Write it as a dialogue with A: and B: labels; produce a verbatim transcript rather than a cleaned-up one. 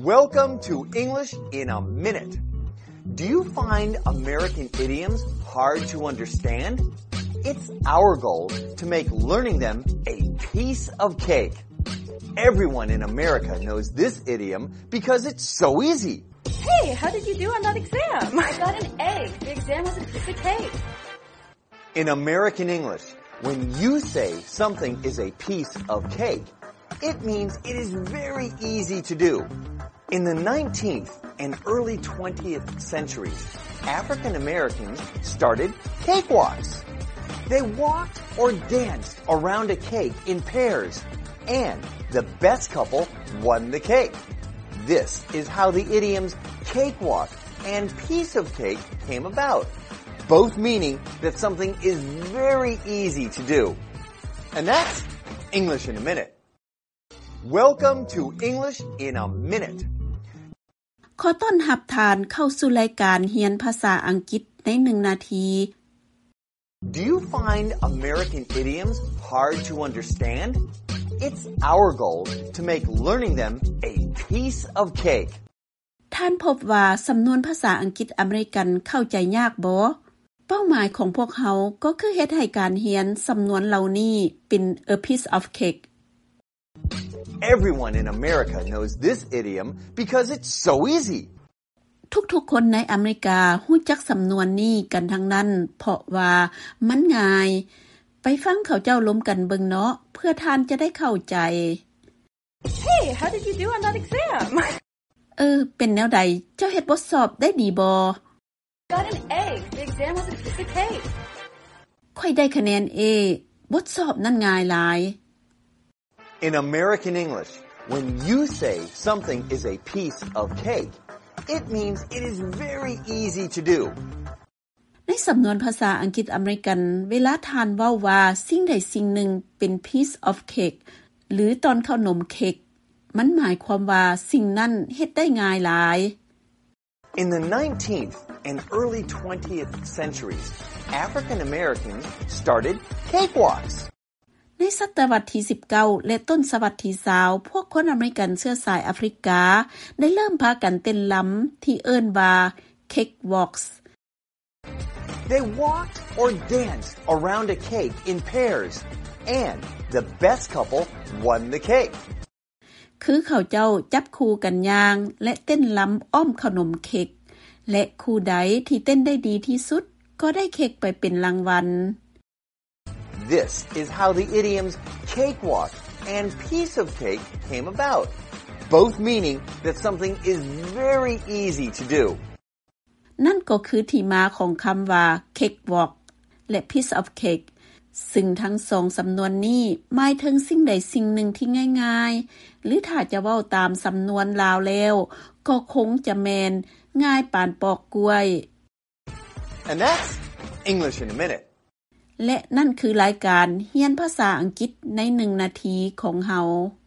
A: Welcome to English in a Minute. Do you find American idioms hard to understand? It's our goal to make learning them a piece of cake. Everyone in America knows this idiom because it's so easy.
B: Hey, how did you do on that exam? I got an A. The exam was a piece of cake.
A: In American English, when you say something is a piece of cake, it means it is very easy to do. In the nineteenth and early twentieth centuries, African Americans started cakewalks. They walked or danced around a cake in pairs, and the best couple won the cake. This is how the idioms cakewalk and piece of cake came about, both meaning that something is very easy to do. And that's English in a Minute. Welcome to English in a Minute.
C: ขอต้อนรับท่านเข้าสู่รายการเรียนภาษาอังกฤษในหนึ่งนาที
A: Do you find American idioms hard to understand? It's our goal to make learning them a piece of cake.
C: ท่านพบว่าสำนวนภาษาอังกฤษอเมริกันเข้าใจยากบ่เป้าหมายของพวกเขาก็คือเฮ็ดให้การเรียนสำนวนเหล่านี้เป็น a piece of cake.
A: Everyone in America knows this idiom because it's so easy.
C: ทุกๆคนในอเมริการู้จักสำนวนนี้กันทั้งนั้นเพราะว่ามันง่ายไปฟังเขาเจ้าล้มกันเบิ่งเนาะเพื่อท่านจะได้เข้าใจ
B: Hey, how did you do on that exam?
C: เออเป็นแนวใดเจ้าเฮ็ดบทสอบได้ดีบ่
B: Got an A. The exam was a piece of cake.
C: ค่อยได้คะแนน A บทสอบนั้นง่ายหลาย
A: In American English, when you say something is a piece of cake, it means it is very easy to do.
C: ในสำนวนภาษาอังกฤษอเมริกันเวลาทานเว้าว่าสิ่งใดสิ่งหนึ่งเป็น piece of cake หรือตอนขนมเค้กมันหมายความว่าสิ่งนั้นเฮ็ดได้ง่ายหลาย
A: In the nineteenth and early twentieth centuries, African Americans started cakewalks.
C: ในศตวรรษที่สิบเก้าและต้นศตวรรษที่ยี่สิบพวกคนอเมริกันเชื้อสายแอฟริกาได้เริ่มพากันเต้นรำที่เอิ้นว่า cakewalks.
A: They walked or danced around a cake in pairs, and the best couple won the cake.
C: คือเขาเจ้าจับคู่กันย่างและเต้นรำอ้อมขนมเค้กและคู่ใดที่เต้นได้ดีที่สุดก็ได้เค้กไปเป็นรางวัล
A: This is how the idioms cakewalk and piece of cake came about, both meaning that something is very easy to do.
C: นั่นก็คือที่มาของคำว่า cakewalk และ piece of cake ซึ่งทั้งสองสำนวนนี้หมายถึงสิ่งใดสิ่งหนึ่งที่ง่ายๆหรือถ้าจะเว้าตามสำนวนลาวแล้วก็คงจะแมนง่ายปานปอกกล้วย
A: And that's English in a Minute.
C: และนั่นคือรายการเรียนภาษาอังกฤษในหนึ่งนาทีของเฮา